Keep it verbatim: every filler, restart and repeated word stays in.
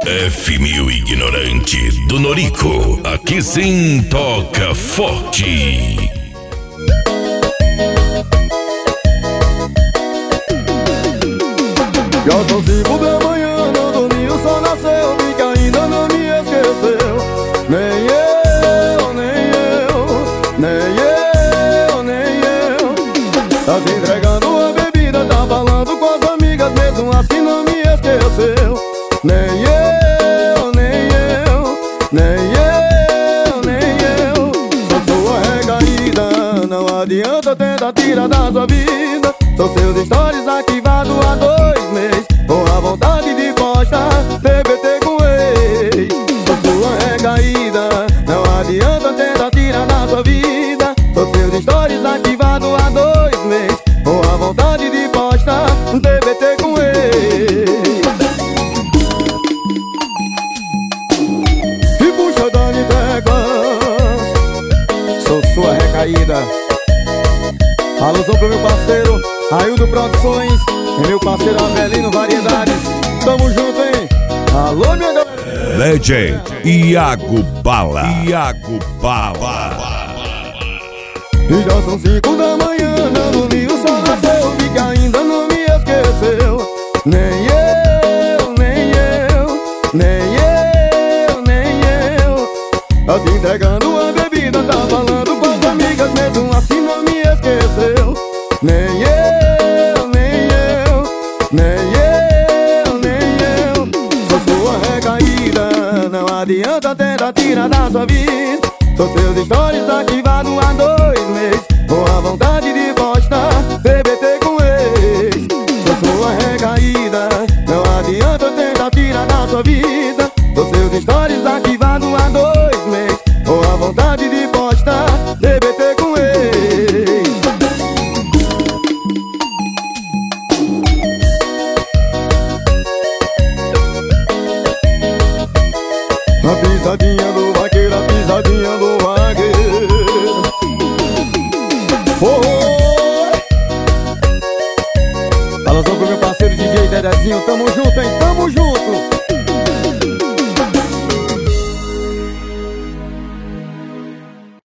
F mil Ignorante do Norico, aqui sim toca forte. Já são cinco da manhã, não dormi, o sol nasceu, vi que ainda não me esqueceu. Nem eu, nem eu, nem eu, nem eu. Tá se entregando a bebida, tá falando com as amigas, mesmo assim não me esqueceu. Nem eu, nem eu, nem eu, nem eu. Sou sua recaída, não adianta tentar tirar da sua vida. São seus stories arquivados há dois meses, com a vontade de postar T B T com ex. Sou sua recaída, não adianta tentar tirar da sua vida. São seus stories arquivados há dois meses, com a vontade de postar T B T com ex. E puxa Dani Teclas, sou sua recaída. Alusão pro meu parceiro Aildo Produções e meu parceiro Avelino Variedades. Tamo junto, hein? Alô, minha galera. Legend Iago Bala. Iago Bala. E já são cinco da manhã, não dormi, o sol nasceu, vi que ainda não me esqueceu. Nem eu, nem eu, nem eu, nem eu. Tá se entregando a bebida, tá falando com as amigas, mesmo assim não me esqueceu. Nem eu, nem eu, nem eu, nem eu. Sou sua recaída, não adianta tentar tirar da sua vida. São seus stories arquivados há dois meses, com a vontade de postar T B T com ex. Sou sua recaída, não adianta tentar tirar da sua vida. São seus stories arquivados há dois meses, com a vontade de postar T B T com ex. A pisadinha do vaqueiro, a pisadinha do vaqueiro. Oi! Alô, pro meu parceiro D J Dedezinho, tamo junto, hein? Tamo junto!